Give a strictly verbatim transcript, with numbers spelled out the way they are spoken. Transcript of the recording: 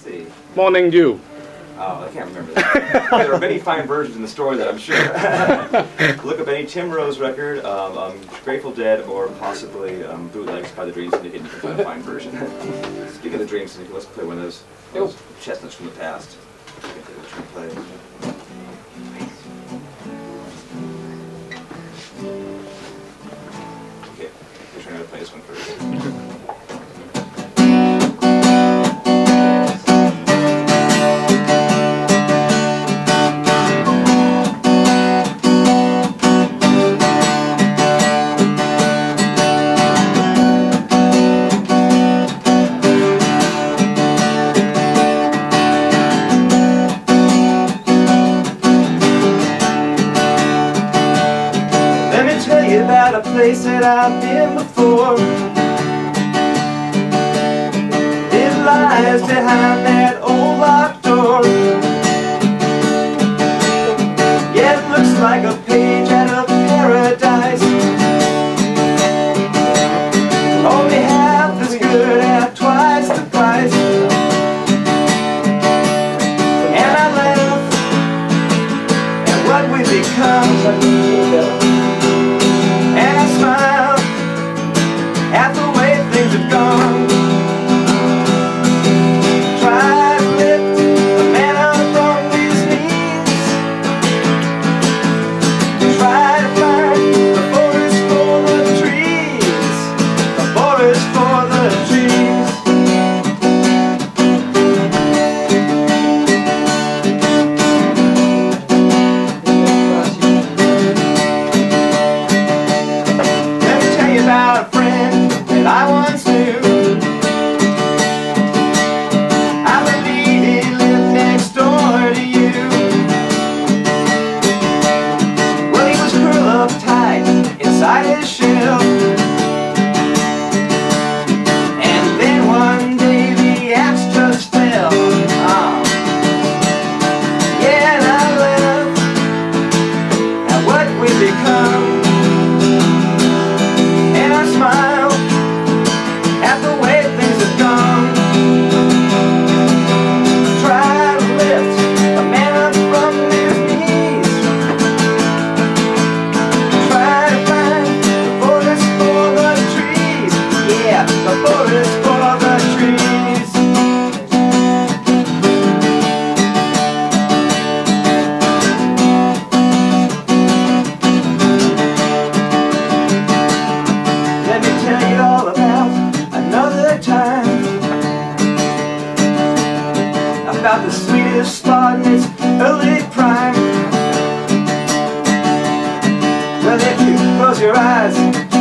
see. Morning Dew. Oh, I can't remember that. There are many fine versions in the store that I'm sure. Look up any Tim Rose record, um, um, Grateful Dead, or possibly um, Bootlegs by the Dream Syndicate, and you can find a fine version. Speaking of the Dream Syndicate, let's play one of those, those chestnuts from the past. Play. Okay, we're trying to play this one first. About a place that I've been before. It lies behind that old locked door. Yeah, it looks like a page out of paradise. Only half as good at twice the price. And I laugh at what we become. And I smile at the way things have gone. Try to lift a man up from his knees. Try to find the forest for the trees. The forest for the trees. About a friend that I once knew. I believe he lived next door to you. Well, he was curled up tight inside his shell. And then one day the axe just fell. Oh. Yeah, and I laugh at what we become. Smile at the way things have gone. Try to lift a man up from his knees. Try to find the forest for the trees. Yeah, the forest for the trees. Tell you all about another time, about the sweetest spot in its early prime. Well, if you close your eyes